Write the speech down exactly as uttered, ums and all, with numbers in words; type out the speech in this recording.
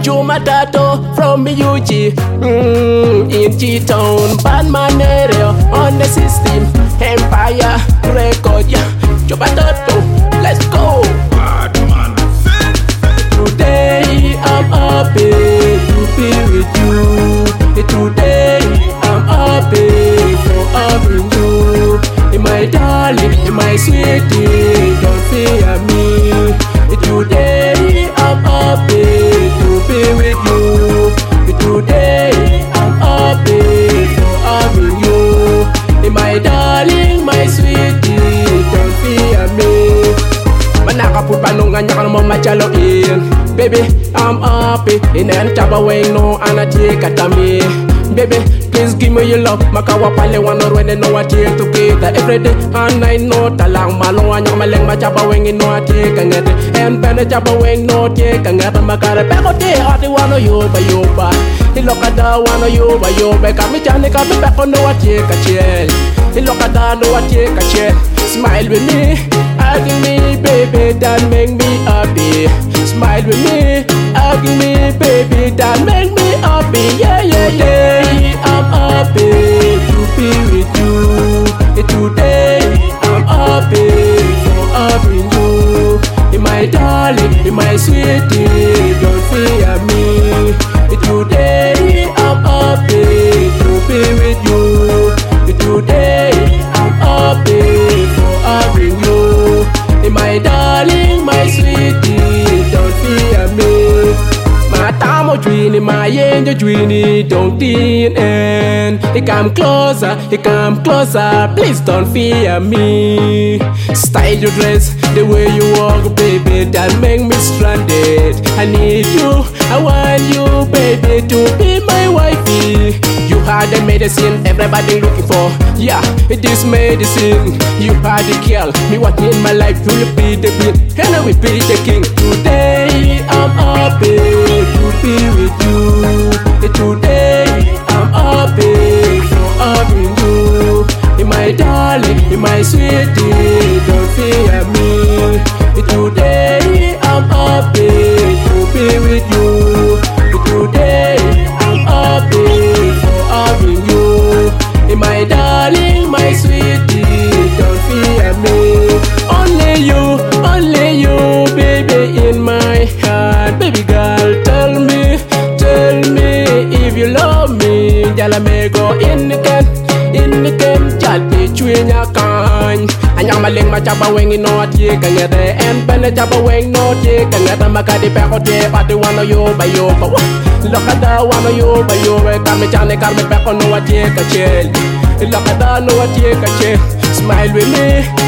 Jumatato from U G mm, in G-Town, Batman area on the system, Empire record, yeah. Jumatato, let's go. Batman. Today I'm happy to be with you. Today I'm happy for having you. My darling, my sweetie, don't fear me. Today I'm happy to be with you. Today I'm happy for having you. My darling, my sweetie, don't fear me. Manakaput panungan niya ka naman machaloin. Baby, I'm happy. Inayan chabaweng no anachi katami. Baby, please give me your love. Makawa pale wanor when they know what you together every day and I know talang malong anyang maleng machabaweng ino ati kanget and pene chabaweng no tie kanget makare peko tie ati wano yo ba yo ba ilokada wano yo ba yo ba kami chane kami peko no ati kachel ilokada no ati kachel. Smile with me, hug me, baby, that make me happy. Smile with me, hug me, baby, that make me happy. Yeah, yeah, yeah. I'm happy to be with you. Today I'm happy for having you. My darling, my sweetie, don't fear me. Today I'm happy to be with you. Today I'm happy for having you. My darling, my sweetie, don't fear me. My time of dreaming, my angel dreaming, don't think end. He come closer, he come closer, please don't fear me. Style your dress, the way you walk, baby, that make me stranded. I need you, I want you, baby, to be my wifey. You are the medicine everybody looking for. Yeah, it is medicine. You are the girl, me what in my life, you will be the queen, and I will be the king. Today I'm happy to be with you. Today I'm happy for having you. My darling, my sweetie, don't fear me. Today I'm happy to be with you. Today I'm happy for having you. My darling, my sweetie, don't fear me. Only you, only you, baby, in my heart. Baby girl, tell me, tell me if you love me. Jala me go in again, in again. Jati chuinya kan. Anyang maling machabaweng ino ati kangere. En pene chabaweng no ti kangere. Makadi peko ti pati wano yo ba yo ba. Lokada wano yo ba yo. Kami chane kami peko no ati kachel. Lokada no ati kachel. Smile with me,